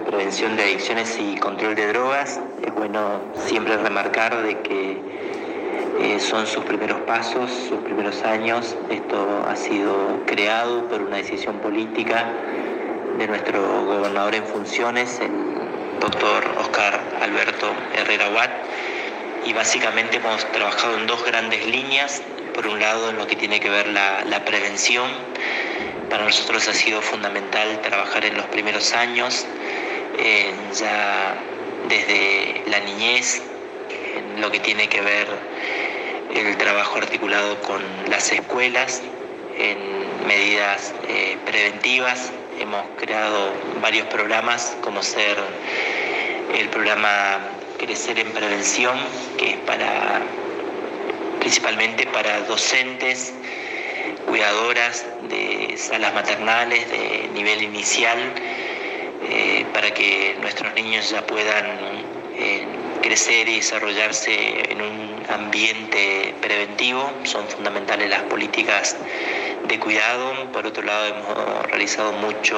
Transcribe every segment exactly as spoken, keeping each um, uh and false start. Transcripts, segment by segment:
prevención de adicciones y control de drogas. Es bueno siempre remarcar de que eh, son sus primeros pasos, sus primeros años. Esto ha sido creado por una decisión política de nuestro gobernador en funciones, el doctor Oscar Alberto Herrera Watt, y básicamente hemos trabajado en dos grandes líneas. Por un lado, en lo que tiene que ver la, la prevención. Para nosotros ha sido fundamental trabajar en los primeros años, eh, ya desde la niñez, en lo que tiene que ver el trabajo articulado con las escuelas, en medidas eh, preventivas. Hemos creado varios programas, como ser el programa Crecer en Prevención, que es para principalmente para docentes, cuidadoras de salas maternales de nivel inicial, eh, para que nuestros niños ya puedan eh, crecer y desarrollarse en un ambiente preventivo. Son fundamentales las políticas de cuidado. Por otro lado, hemos realizado mucho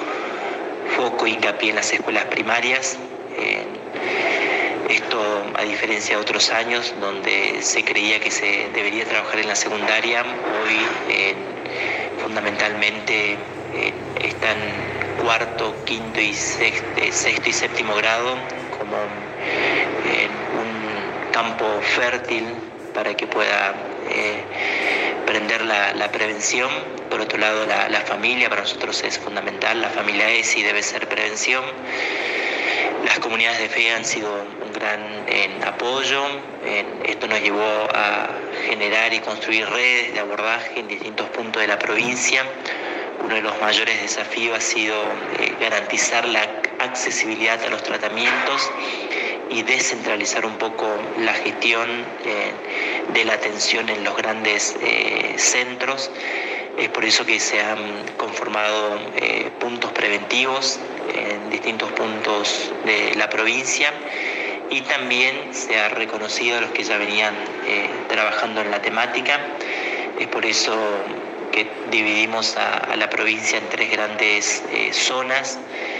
foco y hincapié en las escuelas primarias. Eh, Esto, a diferencia de otros años, donde se creía que se debería trabajar en la secundaria, hoy eh, fundamentalmente eh, están cuarto, quinto y sexto, sexto y séptimo grado como eh, un campo fértil para que pueda eh, prender la, la prevención. Por otro lado, la, la familia para nosotros es fundamental. La familia es y debe ser prevención. Las comunidades de fe han sido un gran en apoyo. En, esto nos llevó a generar y construir redes de abordaje en distintos puntos de la provincia. Uno de los mayores desafíos ha sido eh, garantizar la accesibilidad a los tratamientos y descentralizar un poco la gestión eh, de la atención en los grandes eh, centros. Es por eso que se han conformado eh, puntos preventivos en distintos puntos de la provincia, y también se ha reconocido a los que ya venían eh, trabajando en la temática. Es por eso que dividimos a, a la provincia en tres grandes eh, zonas,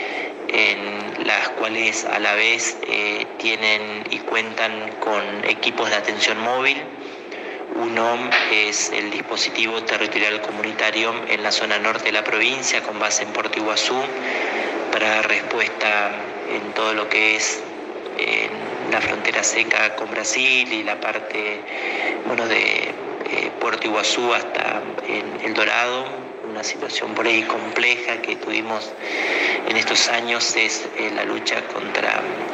en las cuales a la vez eh, tienen y cuentan con equipos de atención móvil. Uno es el dispositivo territorial comunitario en la zona norte de la provincia, con base en Puerto Iguazú, para dar respuesta en todo lo que es en la frontera seca con Brasil y la parte bueno, de eh, Puerto Iguazú hasta en El Dorado. Una situación por ahí compleja que tuvimos en estos años es eh, la lucha contra